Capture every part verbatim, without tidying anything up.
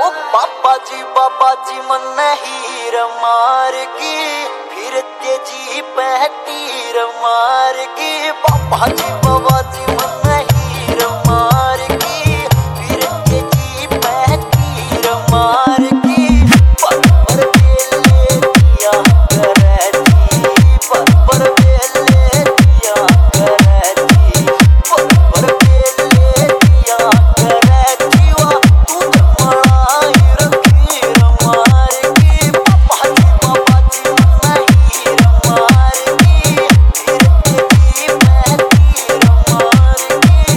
बाबा जी बाबा जी मन हीर मारगी फिर तेजी पे तीर मारगी। बाबा जी बाबा जी मन हीर मारगी फिर तेजी पे तीर मारगी। पर पर बेले दिया करती पर पर बेले दिया करती पर पर बेले दिया करती वा तू मलाई रखीर मारगी। बाबा जी बाबा जी मन हीर मारगी फिर तेजी पे तीर मारगी।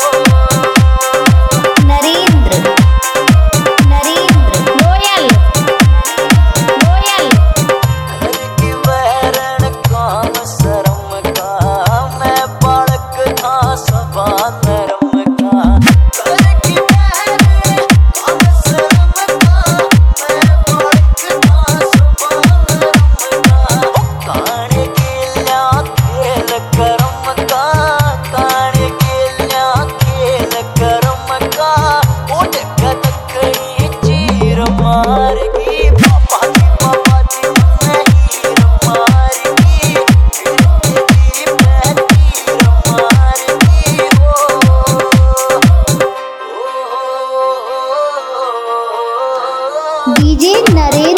नरेंद्र नरेंद्र गोयल गोयल घर की वैरण काम शर्म का मैं बालक था सबा नरम का। घर की वैरण काम शर्म का मैं बालक था सबा नरम का। काने गेल्या खेल करम का काने गेल्या खेल करम का ओट कदकड़ी चीर मारगी। बाबा जी बाबा जी मन हीर मारगी फिर तेजी पे तीर मारगी। ओ डीजे नरेंद्र